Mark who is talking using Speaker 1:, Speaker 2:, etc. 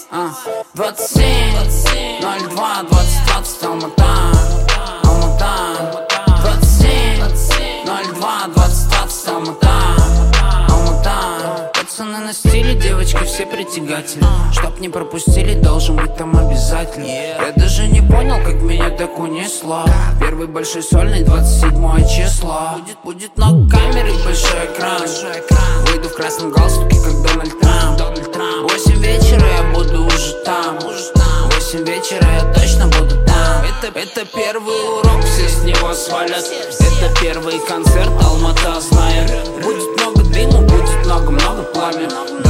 Speaker 1: 27, 02, 2020, Алмата, Алмата. 27, 02, 2020, Алмата, Алмата. Пацаны на стиле, девочки все притягательны. Чтоб не пропустили, должен быть там обязательно. Я даже не понял, как меня так унесло. Первый большой сольный, 27 число. Будет много камер и большой экран. Выйду в красном галстуке, как Дональд Трамп. 8 вечера я буду уже там. 8 вечера я точно буду там. Это первый урок, все с него свалят. Это первый концерт, Алмата знает. Будет много дыма, будет много-много пламя.